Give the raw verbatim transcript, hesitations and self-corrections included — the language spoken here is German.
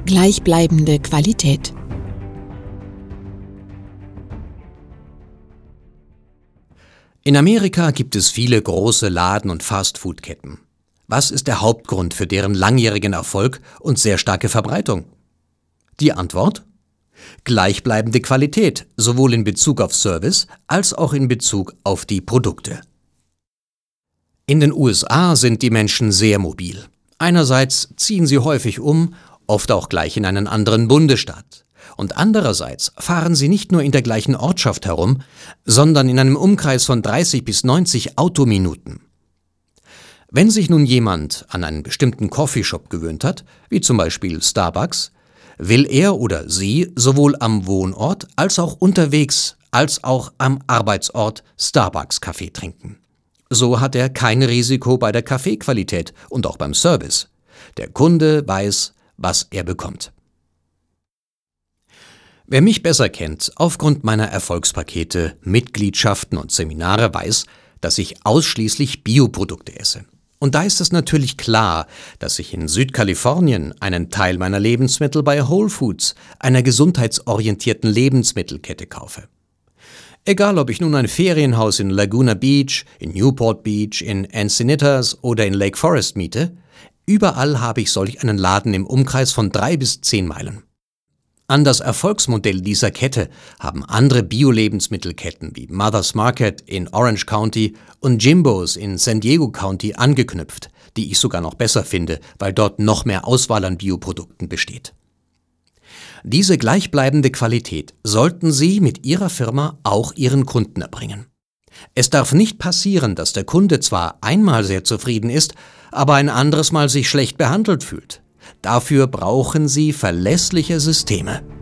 Gleichbleibende Qualität. In Amerika gibt es viele große Laden- und Fastfood-Ketten. Was ist der Hauptgrund für deren langjährigen Erfolg und sehr starke Verbreitung? Die Antwort? Gleichbleibende Qualität, sowohl in Bezug auf Service als auch in Bezug auf die Produkte. In den U S A sind die Menschen sehr mobil. Einerseits ziehen sie häufig um, oft auch gleich in einen anderen Bundesstaat. Und andererseits fahren sie nicht nur in der gleichen Ortschaft herum, sondern in einem Umkreis von dreißig bis neunzig Autominuten. Wenn sich nun jemand an einen bestimmten Coffeeshop gewöhnt hat, wie zum Beispiel Starbucks, will er oder sie sowohl am Wohnort als auch unterwegs, als auch am Arbeitsort Starbucks-Kaffee trinken. So hat er kein Risiko bei der Kaffeequalität und auch beim Service. Der Kunde weiß, was er bekommt. Wer mich besser kennt, aufgrund meiner Erfolgspakete, Mitgliedschaften und Seminare, weiß, dass ich ausschließlich Bioprodukte esse. Und da ist es natürlich klar, dass ich in Südkalifornien einen Teil meiner Lebensmittel bei Whole Foods, einer gesundheitsorientierten Lebensmittelkette, kaufe. Egal, ob ich nun ein Ferienhaus in Laguna Beach, in Newport Beach, in Encinitas oder in Lake Forest miete, überall habe ich solch einen Laden im Umkreis von drei bis zehn Meilen. An das Erfolgsmodell dieser Kette haben andere Bio-Lebensmittelketten wie Mother's Market in Orange County und Jimbo's in San Diego County angeknüpft, die ich sogar noch besser finde, weil dort noch mehr Auswahl an Bioprodukten besteht. Diese gleichbleibende Qualität sollten Sie mit Ihrer Firma auch Ihren Kunden erbringen. Es darf nicht passieren, dass der Kunde zwar einmal sehr zufrieden ist, aber ein anderes Mal sich schlecht behandelt fühlt. Dafür brauchen Sie verlässliche Systeme.